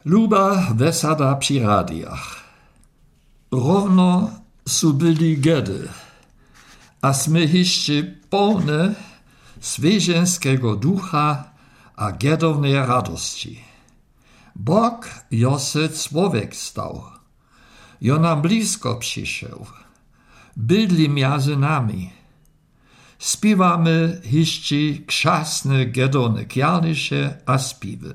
Luba wesada przy radiach. Równo su byli gedy, a smy jeszcze pełne świeżenskiego ducha a gedownej radości. Bóg jo se człowiek stał, jo nam blisko przyszedł, bydli między nami. Śpiewamy jeszcze krzasne gedowne kiernisze a śpiewy.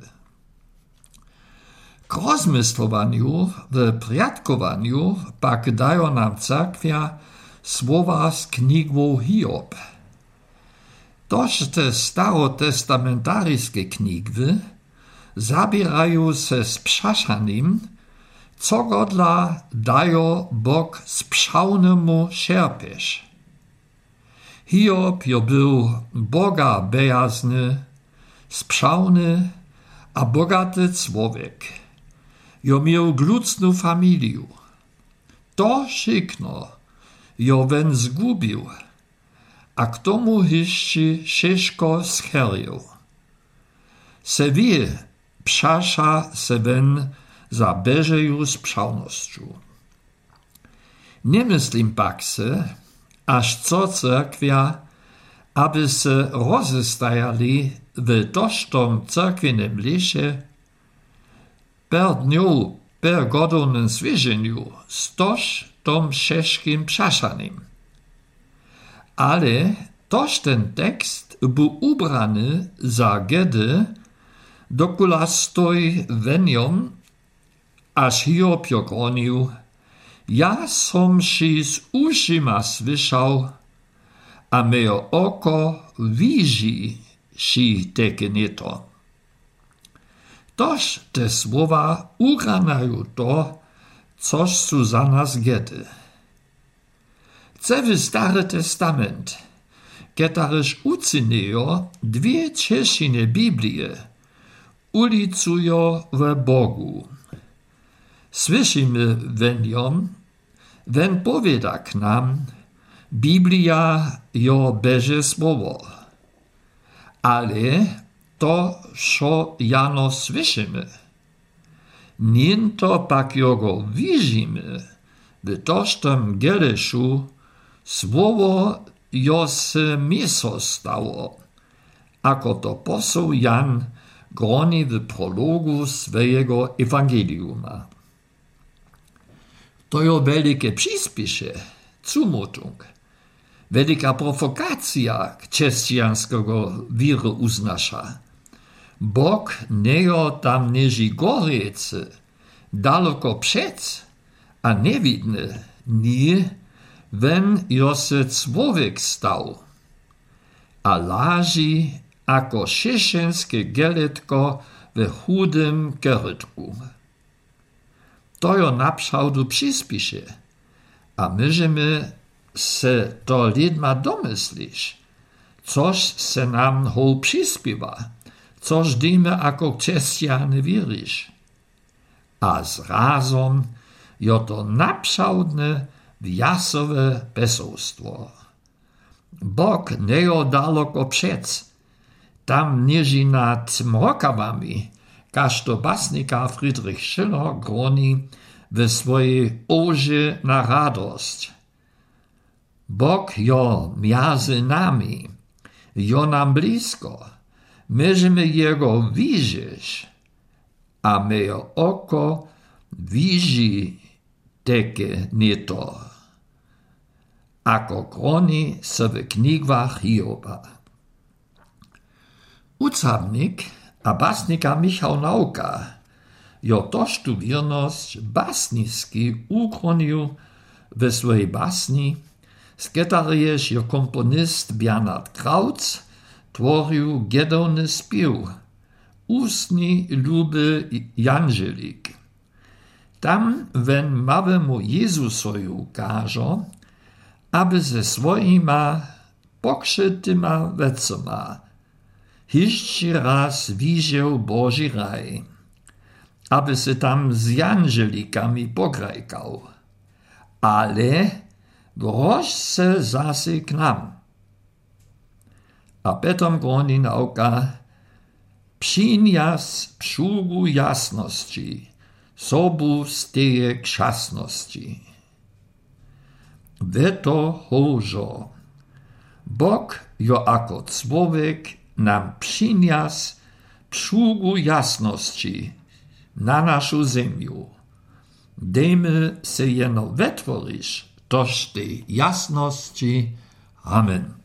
K rozmyslowaniu w priatkowaniu pak dają nam cerkwia słowa z knigą Hiob. Toż te starotestamentaryjskie knigwy zabierają se z przaszanym, co go dla dają Bóg sprzałnemu sierpiesz. Hiob jo był Boga bejazny, sprzałny a bogaty człowiek. Jo miał glucną familię. To szykno jo wen zgubił, a k tomu jeszcze ciężko scherił. Se wie, przasza se wen za Beżeju sprzałnością. Nie myślim pak se, aż co cerkwia, aby se rozestajali w tożtom cerkwienem lesie, per dniu, per godownym świeżeniu, stoż tom ciężkim przaszanym. Ale toż ten tekst był ubrany za gedy, dokula stoi weniom, aż Hiob jo gronił, ja som si z ušima słyszał, a moje oko widzi si teke nieto. Toż te słowa ugranają to, coż su za nas gedy. Cewy Stary Testament, ketaryż ucyniejo dwie trzeciny Biblii, ulicujo w Bogu. Słyszymy weniom, wen powieda k nam, Biblia jo Beże słowo. Ale to, co jano słyszymy, niento pak jogo widzimy, w tożtem geleszu słowo jo se miso stało, ako to poseł Jan groni w prologu swojego Ewangeliuma. To jo wielkie przyspisze, zumutung, wielka prowokacja chrześcijańskiego wiru uznasza. Bóg nie tam nieży goriecy, daleko przed, a niewidny, nie, wen jo se człowiek stał, a laży ako szeszenskie geletko w chudym gerytku. To jo naprzałdu przyspisze, a myśmy se to lidma domyslisz, coż se nam ho przyspiewa, coż dymy ako chrześcijany wierzysz. A zrazom jo to naprzałdne wjasowe wesołstwo. Bóg nie jo daleko przed, tam nieży nad mrokawami, każ to basnika Friedrich Schiller groni w swojej oże na radość. Bóg jo między nami, jo nam blisko, myśmy jego widzieć, a moje oko widzi teke nieto, ako groni se w knigwach Hioba. Ucabnik a basnika Michał Nauka jo toż tu wierność basniski ukronił w swojej basni, z ketaryjeż jo komponist Bernhard Krautz tworzył gedowny śpiew Ustni luby Janżelik. Tam wen małemu Jezusoju każo, aby ze swoima pokrzytyma wecoma jeszcze raz widział Boży raj, aby se tam z Janżelikami pograjkał, ale wróć se zase k nam. A potom groni nauka przyniósł przługu jasności, sobu steje krzasności. Weto hożo. Bóg jo ako człowiek nam przyniósł przługu jasności na naszą ziemię. Dejmy se jeno wetworisz toż tej jasności. Amen.